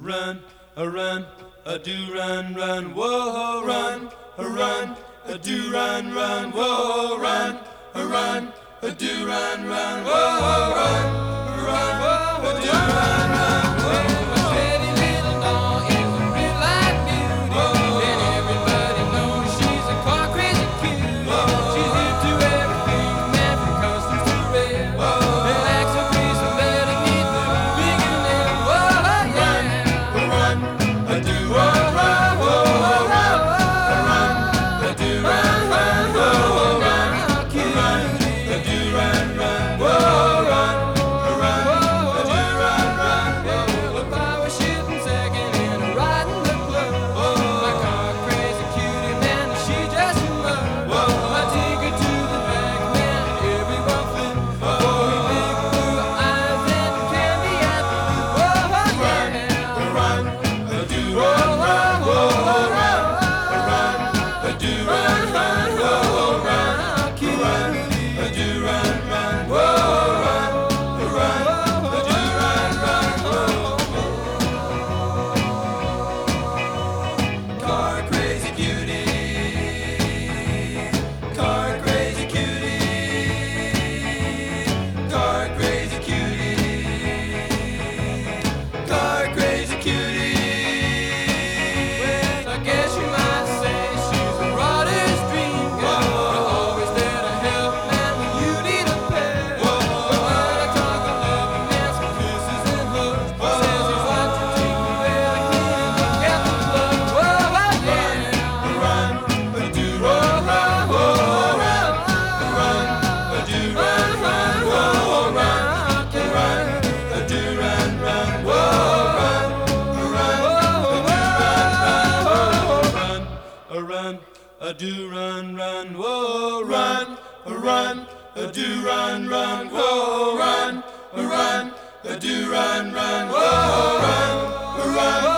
run, a run, a do run, run, whoa, run, a run, a do run, run, whoa, run, a run, a do run, run, whoa, run, a run, a do run, run, whoa. Pretty little doll is a real life beauty, and everybody knows she's a car crazy cutie. She's into everything, man, from customs to rail. And acts so crazy that it needs the big and nail. Whoa, yeah. Run, a do run, run, whoa, run, a run, a do run, run, whoa, run, a run, a do run, run, whoa, run, a run, a do run, run, whoa. If I was shooting second and a riding the club, my car crazy cutie, man, she's just a mug. I take her to the back, man, everyone flip. For her big blue eyes and candy apples. Whoa, yeah. Run, a do run, run, whoa, run, a run, a do run, run, whoa, run, a run, a do run, run, whoa, run, a run, a do run, run, whoa. Car crazy cutie, car crazy cutie, car crazy cutie, car crazy cutie. Well, I guess you might say she's a rider's dream girl. You're always there to help, man, when you need a pet. But when I talk of loving, man, some kisses and hugs, says he's like to take me where I can't get the plug. Whoa, yeah. Run, a do run, run, whoa, run, a run, a do run, run, whoa, run, a run, a do run, run, whoa, run, a run, a run, a do run, run, whoa, run, a run, a do run, run, whoa, run, a run, a do run, run, whoa, run, a run.